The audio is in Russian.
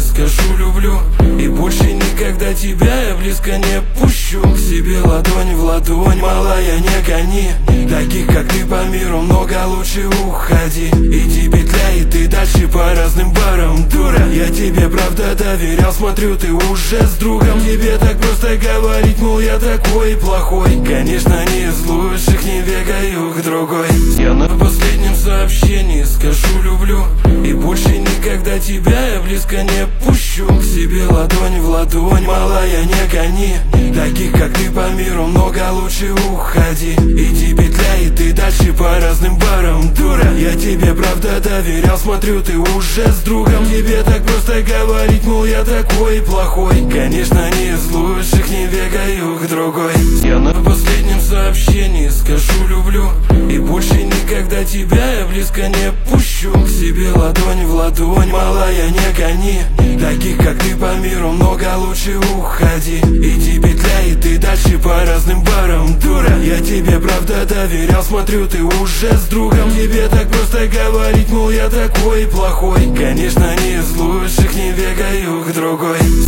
скажу люблю. И больше никогда тебя я близко не пущу. К себе ладонь в ладонь, малая, не гони. Таких как ты по миру много, лучше уходи. Иди петляй, ты дальше по разным барам, дура. Я тебе правда доверял, смотрю, ты уже с другом. Тебе так просто говорить, мол, я такой плохой. Конечно, не из лучших, не бегаю к другой. Я на последнем сообщении скажу люблю. И больше никогда тебя я близко не пущу. К себе ладонь в ладонь, малая, не гони. Таких как ты по миру много, лучше уходи. Иди петляй, ты дальше по разным барам, дура. Я тебе правда доверял, смотрю, ты уже с другом. Тебе так просто говорить, мол, я такой плохой. Конечно, не из лучших, не бегаю к другой. Я на последнем сообщении скажу люблю. И больше никогда тебя я близко не пущу. К себе ладонь в ладонь, малая, не гони. Таких как ты по миру много, лучше уходи. Иди петляй, ты дальше по разным барам, дура. Я тебе правда доверял, смотрю, ты уже с другом. Тебе так просто говорить, мол, я такой плохой. Конечно, не из лучших, не бегаю к другой.